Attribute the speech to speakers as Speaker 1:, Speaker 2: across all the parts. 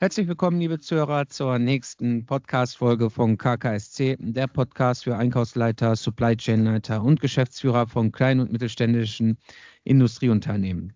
Speaker 1: Herzlich willkommen, liebe Zuhörer, zur nächsten Podcast-Folge von KKSC, der Podcast für Einkaufsleiter, Supply Chain Leiter und Geschäftsführer von kleinen und mittelständischen Industrieunternehmen.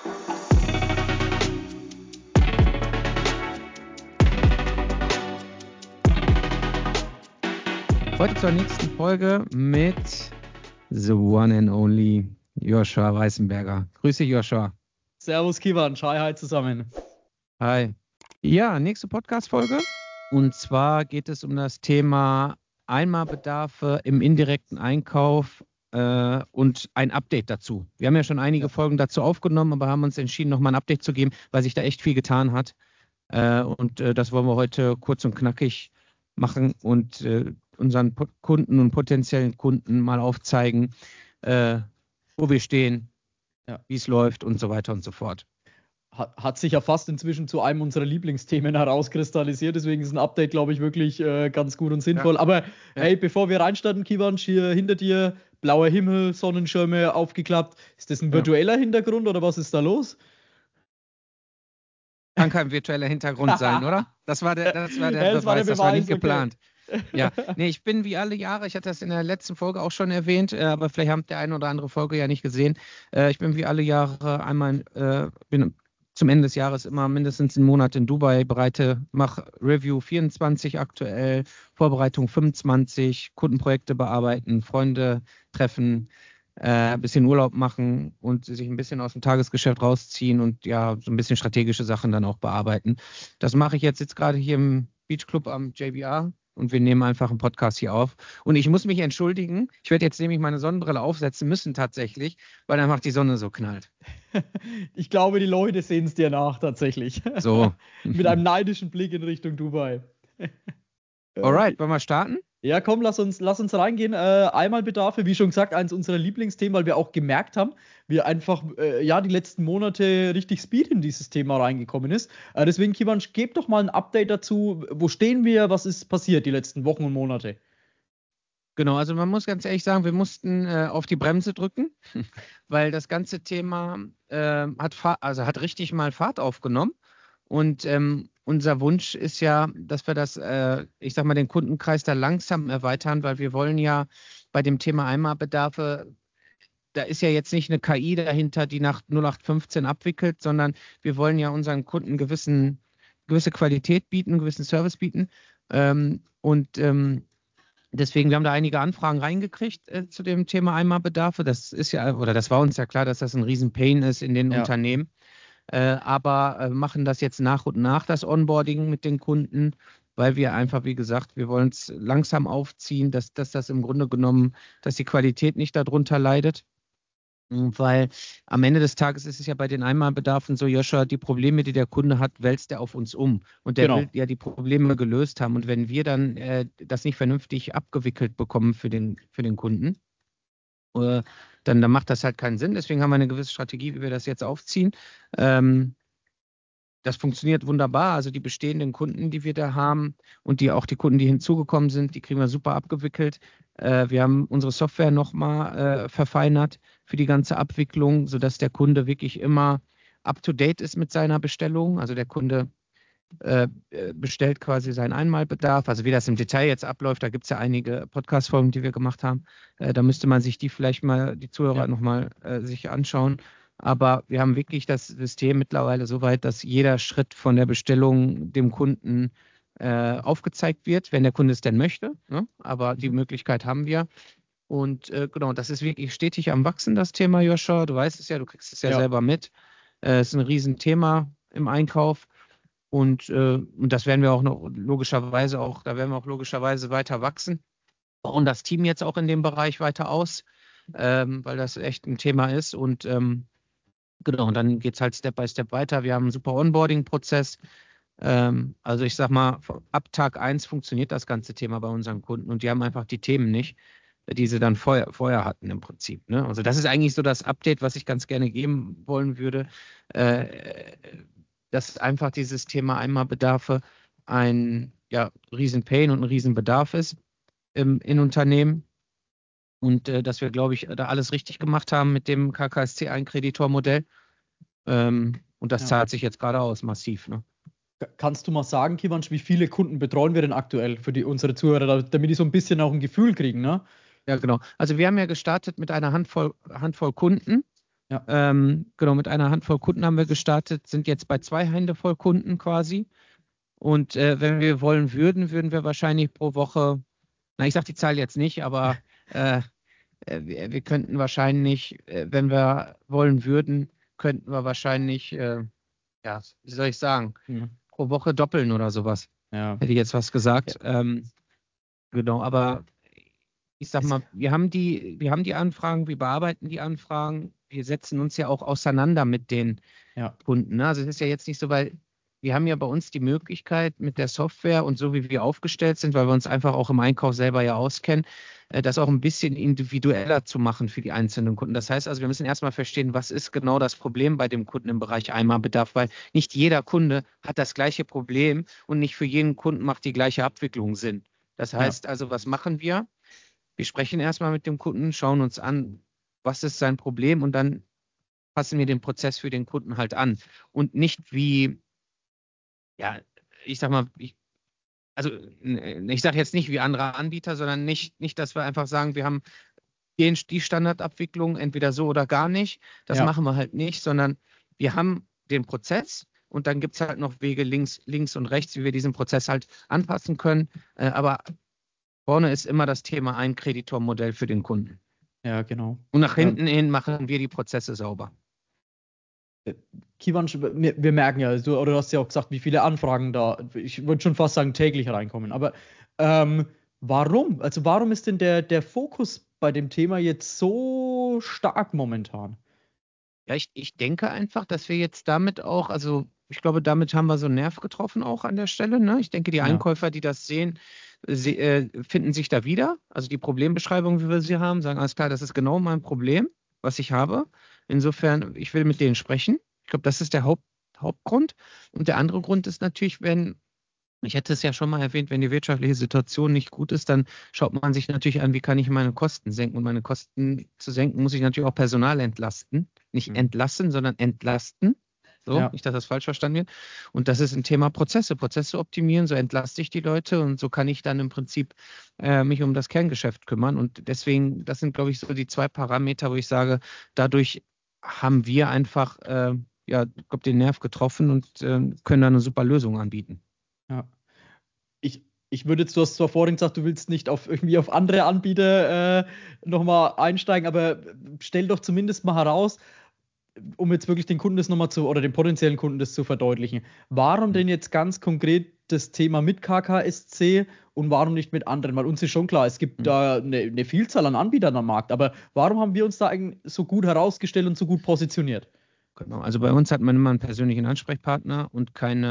Speaker 1: Heute zur nächsten Folge mit the one and only Joshua Weißenberger. Grüße, Joshua.
Speaker 2: Servus, Kivan. Hi zusammen.
Speaker 1: Hi. Ja, nächste Podcast-Folge. Und zwar geht es um das Thema Einmalbedarfe im indirekten Einkauf und ein Update dazu. Wir haben ja schon einige Folgen dazu aufgenommen, aber haben uns entschieden, nochmal ein Update zu geben, weil sich da echt viel getan hat. Das wollen wir heute kurz und knackig machen und unseren Kunden und potenziellen Kunden mal aufzeigen, wo wir stehen, wie es läuft und so weiter und so fort.
Speaker 2: Hat sich ja fast inzwischen zu einem unserer Lieblingsthemen herauskristallisiert. Deswegen ist ein Update, glaube ich, wirklich ganz gut und sinnvoll. Ja. Aber hey, bevor wir reinstarten, Kivan, hier hinter dir blauer Himmel, Sonnenschirme aufgeklappt. Ist das ein virtueller Hintergrund oder was ist da los?
Speaker 1: Kann kein virtueller Hintergrund sein, oder? Das war der Beweis, das war nicht geplant. Ja, nee, ich bin wie alle Jahre, ich hatte das in der letzten Folge auch schon erwähnt, aber vielleicht habt ihr eine oder andere Folge ja nicht gesehen. Ich bin wie alle Jahre bin zum Ende des Jahres immer mindestens einen Monat in Dubai, mache Review 24 aktuell, Vorbereitung 25, Kundenprojekte bearbeiten, Freunde treffen, ein bisschen Urlaub machen und sich ein bisschen aus dem Tagesgeschäft rausziehen und ja, so ein bisschen strategische Sachen dann auch bearbeiten. Das mache ich jetzt gerade hier im Beach Club am JBR. Und wir nehmen einfach einen Podcast hier auf. Und ich muss mich entschuldigen, ich werde jetzt nämlich meine Sonnenbrille aufsetzen müssen tatsächlich, weil dann macht die Sonne so knallt.
Speaker 2: Ich glaube, die Leute sehen es dir nach tatsächlich.
Speaker 1: So.
Speaker 2: Mit einem neidischen Blick in Richtung Dubai.
Speaker 1: Alright, wollen wir starten?
Speaker 2: Ja, komm, lass uns reingehen. Einmalbedarfe, wie schon gesagt, eins unserer Lieblingsthemen, weil wir auch gemerkt haben, wie einfach die letzten Monate richtig Speed in dieses Thema reingekommen ist. Deswegen, Kivan, gib doch mal ein Update dazu. Wo stehen wir? Was ist passiert die letzten Wochen und Monate?
Speaker 1: Genau, also man muss ganz ehrlich sagen, wir mussten auf die Bremse drücken, weil das ganze Thema hat richtig mal Fahrt aufgenommen. Und unser Wunsch ist ja, dass wir den Kundenkreis da langsam erweitern, weil wir wollen ja bei dem Thema Einmalbedarfe, da ist ja jetzt nicht eine KI dahinter, die nach 0815 abwickelt, sondern wir wollen ja unseren Kunden gewisse Qualität bieten, gewissen Service bieten. Deswegen, wir haben da einige Anfragen reingekriegt zu dem Thema Einmalbedarfe. Das war uns ja klar, dass das ein Riesen-Pain ist in den Unternehmen. Aber machen das jetzt nach und nach, das Onboarding mit den Kunden, weil wir einfach, wie gesagt, wir wollen es langsam aufziehen, dass das im Grunde genommen, dass die Qualität nicht darunter leidet. Weil am Ende des Tages ist es ja bei den Einmalbedarfen so, Joshua, die Probleme, die der Kunde hat, wälzt er auf uns um. Und der will ja die Probleme gelöst haben. Und wenn wir dann das nicht vernünftig abgewickelt bekommen für den Kunden, dann macht das halt keinen Sinn. Deswegen haben wir eine gewisse Strategie, wie wir das jetzt aufziehen. Das funktioniert wunderbar. Also die bestehenden Kunden, die wir da haben und die Kunden, die hinzugekommen sind, die kriegen wir super abgewickelt. Wir haben unsere Software nochmal verfeinert für die ganze Abwicklung, sodass der Kunde wirklich immer up-to-date ist mit seiner Bestellung. Also der Kunde bestellt quasi seinen Einmalbedarf. Also wie das im Detail jetzt abläuft, da gibt es ja einige Podcast-Folgen, die wir gemacht haben. Da müsste man sich die vielleicht mal, die Zuhörer nochmal sich anschauen. Aber wir haben wirklich das System mittlerweile so weit, dass jeder Schritt von der Bestellung dem Kunden aufgezeigt wird, wenn der Kunde es denn möchte. Ne? Aber die Möglichkeit haben wir. Und genau, das ist wirklich stetig am Wachsen, das Thema, Joshua. Du weißt es ja, du kriegst es ja selber mit. Es ist ein Riesenthema im Einkauf. Und das werden wir auch logischerweise weiter wachsen. Bauen das Team jetzt auch in dem Bereich weiter aus, weil das echt ein Thema ist. Und genau, und dann geht es halt Step by Step weiter. Wir haben einen super Onboarding-Prozess. Also ich sag mal, ab Tag 1 funktioniert das ganze Thema bei unseren Kunden und die haben einfach die Themen nicht, die sie dann vorher hatten im Prinzip. Ne? Also das ist eigentlich so das Update, was ich ganz gerne geben wollen würde, dass einfach dieses Thema Einmalbedarfe ein Riesen-Pain und ein Riesenbedarf ist in Unternehmen. Und dass wir, glaube ich, da alles richtig gemacht haben mit dem KKSC-Einkreditormodell. Und das zahlt sich jetzt gerade aus, massiv. Ne?
Speaker 2: Kannst du mal sagen, Kivanc, wie viele Kunden betreuen wir denn aktuell für unsere Zuhörer, damit die so ein bisschen auch ein Gefühl kriegen, ne?
Speaker 1: Ja, genau. Also wir haben ja gestartet mit einer Handvoll Kunden.
Speaker 2: Ja,
Speaker 1: Genau, mit einer Handvoll Kunden haben wir gestartet, sind jetzt bei 2 Hände voll Kunden quasi. Und wenn wir wollen würden, würden wir wahrscheinlich pro Woche, na, ich sage die Zahl jetzt nicht, aber äh, wir könnten wahrscheinlich, wenn wir wollen würden, könnten wir wahrscheinlich, ja, wie soll ich sagen,
Speaker 2: ja,
Speaker 1: pro Woche doppeln oder sowas.
Speaker 2: ja.
Speaker 1: Hätte ich jetzt was
Speaker 2: Ja.
Speaker 1: gesagt. Genau, aber ich sag
Speaker 2: Es,
Speaker 1: mal, wir haben die Anfragen, wir bearbeiten die Anfragen, wir setzen uns ja auch auseinander mit den
Speaker 2: ja,
Speaker 1: Kunden. Ne? Also es ist ja jetzt nicht so, weil wir haben ja bei uns die Möglichkeit mit der Software und so wie wir aufgestellt sind, weil wir uns einfach auch im Einkauf selber ja auskennen, das auch ein bisschen individueller zu machen für die einzelnen Kunden. Das heißt also, wir müssen erstmal verstehen, was ist genau das Problem bei dem Kunden im Bereich Einmalbedarf, weil nicht jeder Kunde hat das gleiche Problem und nicht für jeden Kunden macht die gleiche Abwicklung Sinn. Das
Speaker 2: ja,
Speaker 1: heißt also, was machen wir? Wir sprechen erstmal mit dem Kunden, schauen uns an, was ist sein Problem und dann passen wir den Prozess für den Kunden halt an. Und nicht wie, ja, ich sag mal, ich sage jetzt nicht wie andere Anbieter, sondern nicht, dass wir einfach sagen, wir haben die Standardabwicklung, entweder so oder gar nicht. Das
Speaker 2: ja,
Speaker 1: machen wir halt nicht, sondern wir haben den Prozess und dann gibt es halt noch Wege links und rechts, wie wir diesen Prozess halt anpassen können. Aber vorne ist immer das Thema ein Kreditormodell für den Kunden.
Speaker 2: ja, genau.
Speaker 1: Und nach
Speaker 2: Ja.
Speaker 1: hinten hin machen wir die Prozesse sauber.
Speaker 2: Kivan, wir merken ja, oder du hast ja auch gesagt, wie viele Anfragen da, ich würde schon fast sagen, täglich reinkommen. Aber warum? Also warum ist denn der Fokus bei dem Thema jetzt so stark momentan?
Speaker 1: Ja, ich denke einfach, dass wir jetzt damit auch, also ich glaube, damit haben wir so einen Nerv getroffen auch an der Stelle. Ne? Ich denke, die
Speaker 2: Ja,
Speaker 1: Einkäufer, die das sehen, finden sich da wieder. Also die Problembeschreibung, wie wir sie haben, sagen, alles klar, das ist genau mein Problem, was ich habe. Insofern, ich will mit denen sprechen. Ich glaube, das ist der Hauptgrund. Und der andere Grund ist natürlich, wenn ich hätte es ja schon mal erwähnt, wenn die wirtschaftliche Situation nicht gut ist, dann schaut man sich natürlich an, wie kann ich meine Kosten senken. Und meine Kosten zu senken, muss ich natürlich auch Personal entlasten. Nicht
Speaker 2: hm.
Speaker 1: entlassen, sondern entlasten. So,
Speaker 2: Ja,
Speaker 1: nicht, dass das falsch verstanden wird. Und das ist ein Thema Prozesse. Prozesse optimieren, so entlaste ich die Leute und so kann ich dann im Prinzip mich um das Kerngeschäft kümmern. Und deswegen, das sind, glaube ich, so die 2 Parameter, wo ich sage, dadurch haben wir einfach, ja, ich glaube, den Nerv getroffen und können da eine super Lösung anbieten.
Speaker 2: ja. Ich würde jetzt, du hast zwar vorhin gesagt, du willst nicht irgendwie auf andere Anbieter nochmal einsteigen, aber stell doch zumindest mal heraus, um jetzt wirklich den Kunden das nochmal oder den potenziellen Kunden das zu verdeutlichen. Warum denn jetzt ganz konkret das Thema mit KKSC und warum nicht mit anderen? Weil uns ist schon klar, es gibt
Speaker 1: Mhm.
Speaker 2: da eine Vielzahl an Anbietern am Markt, aber warum haben wir uns da eigentlich so gut herausgestellt und so gut positioniert?
Speaker 1: Genau, also bei uns hat man immer einen persönlichen Ansprechpartner und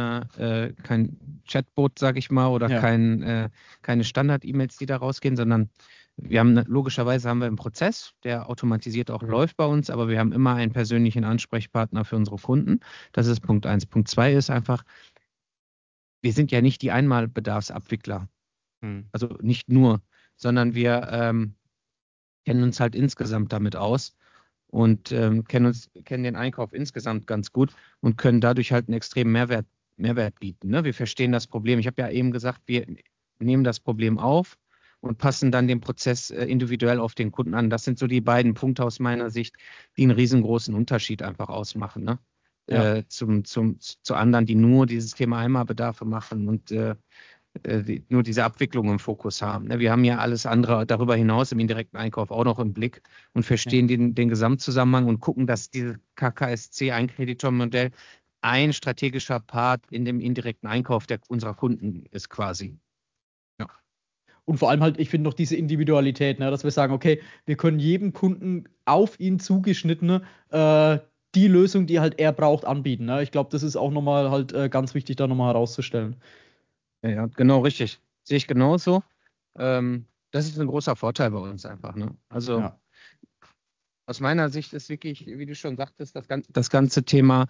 Speaker 1: kein Chatbot, sage ich mal, oder
Speaker 2: Ja,
Speaker 1: keine Standard-E-Mails, die da rausgehen, sondern logischerweise haben wir einen Prozess, der automatisiert auch läuft bei uns, aber wir haben immer einen persönlichen Ansprechpartner für unsere Kunden. Das ist Punkt eins. Punkt zwei ist einfach, wir sind ja nicht die Einmalbedarfsabwickler,
Speaker 2: hm.
Speaker 1: also nicht nur, sondern wir kennen uns halt insgesamt damit aus und kennen den Einkauf insgesamt ganz gut und können dadurch halt einen extremen Mehrwert bieten. Ne? Wir verstehen das Problem. Ich habe ja eben gesagt, wir nehmen das Problem auf und passen dann den Prozess individuell auf den Kunden an. Das sind so die beiden Punkte aus meiner Sicht, die einen riesengroßen Unterschied einfach ausmachen. Ne?
Speaker 2: Ja.
Speaker 1: Zu anderen, die nur dieses Thema Einmalbedarfe machen und nur diese Abwicklung im Fokus haben. Ne? Wir haben ja alles andere darüber hinaus im indirekten Einkauf auch noch im Blick und
Speaker 2: Ja.
Speaker 1: verstehen den Gesamtzusammenhang und gucken, dass dieses KKSC-Einkreditormodell ein strategischer Part in dem indirekten Einkauf unserer Kunden ist quasi. Ja.
Speaker 2: Und vor allem halt, ich finde noch diese Individualität, ne, dass wir sagen, okay, wir können jedem Kunden auf ihn zugeschnittene die Lösung, die halt er braucht, anbieten. Ne? Ich glaube, das ist auch nochmal halt ganz wichtig, da nochmal herauszustellen.
Speaker 1: Ja, ja, genau richtig. Sehe ich genauso. Das ist ein großer Vorteil bei uns einfach. Ne? Also
Speaker 2: Ja,
Speaker 1: aus meiner Sicht ist wirklich, wie du schon sagtest, das ganze Thema,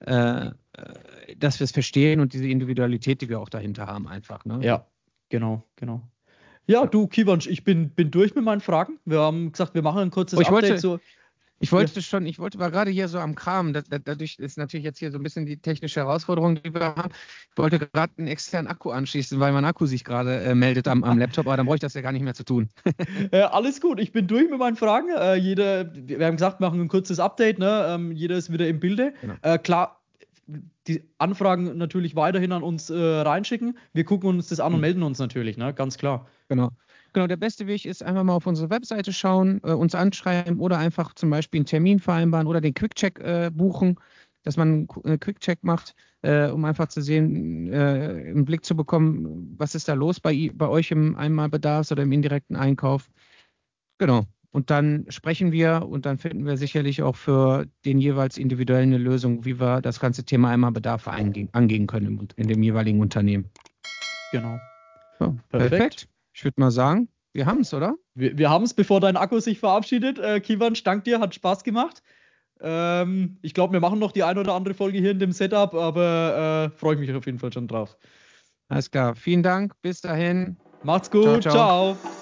Speaker 1: dass wir es verstehen und diese Individualität, die wir auch dahinter haben, einfach. Ne?
Speaker 2: ja, genau, genau. Ja,
Speaker 1: Ja.
Speaker 2: du, Kivanc, ich bin durch mit meinen Fragen. Wir haben gesagt, wir machen ein
Speaker 1: Oh,
Speaker 2: kurzes
Speaker 1: ich
Speaker 2: Update
Speaker 1: wollte,
Speaker 2: so.
Speaker 1: Ich war gerade hier so am Kram. Dadurch ist natürlich jetzt hier so ein bisschen die technische Herausforderung, die wir haben. Ich wollte gerade einen externen Akku anschließen, weil mein Akku sich gerade meldet am Laptop, aber dann brauche ich das ja gar nicht mehr zu tun.
Speaker 2: Alles gut, ich bin durch mit meinen Fragen. Wir haben gesagt, wir machen ein kurzes Update, ne? Jeder ist wieder im Bilde.
Speaker 1: Genau.
Speaker 2: Klar, die Anfragen natürlich weiterhin an uns reinschicken. Wir gucken uns das an und melden uns natürlich, ne? Ganz klar.
Speaker 1: Genau. Genau, der beste Weg ist einfach mal auf unsere Webseite schauen, uns anschreiben oder einfach zum Beispiel einen Termin vereinbaren oder den Quickcheck buchen, dass man einen Quickcheck macht, um einfach zu sehen, einen Blick zu bekommen, was ist da los bei euch im Einmalbedarfs- oder im indirekten Einkauf. Genau. Und dann sprechen wir und dann finden wir sicherlich auch für den jeweils individuell eine Lösung, wie wir das ganze Thema Einmalbedarf angehen können in dem jeweiligen Unternehmen.
Speaker 2: Genau.
Speaker 1: Ja, perfekt. Ich würde mal sagen, wir haben es, oder?
Speaker 2: Wir haben es, bevor dein Akku sich verabschiedet. Kivan, dank dir, hat Spaß gemacht. Ich glaube, wir machen noch die ein oder andere Folge hier in dem Setup, aber freue ich mich auf jeden Fall schon drauf.
Speaker 1: Alles klar. Vielen Dank. Bis dahin.
Speaker 2: Macht's
Speaker 1: Ciao,
Speaker 2: gut.
Speaker 1: ciao.
Speaker 2: Ciao.